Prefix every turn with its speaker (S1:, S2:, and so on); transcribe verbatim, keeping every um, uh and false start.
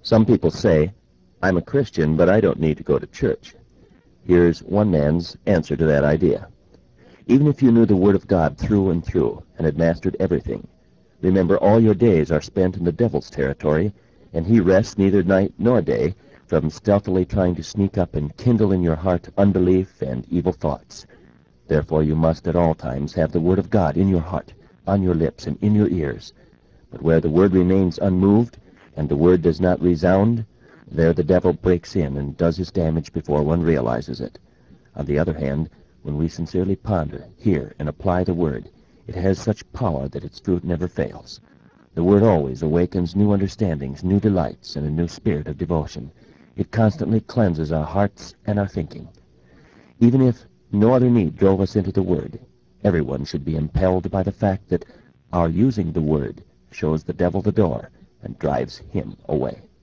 S1: Some people say, I'm a Christian, but I don't need to go to church. Here's one man's answer to that idea. Even if you knew the Word of God through and through and had mastered everything, remember all your days are spent in the devil's territory, and he rests neither night nor day from stealthily trying to sneak up and kindle in your heart unbelief and evil thoughts. Therefore you must at all times have the Word of God in your heart, on your lips, and in your ears. But where the Word remains unmoved, and the Word does not resound, there the devil breaks in and does his damage before one realizes it. On the other hand, when we sincerely ponder, hear, and apply the Word, it has such power that its fruit never fails. The Word always awakens new understandings, new delights, and a new spirit of devotion. It constantly cleanses our hearts and our thinking. Even if no other need drove us into the Word, everyone should be impelled by the fact that our using the Word shows the devil the door and drives him away.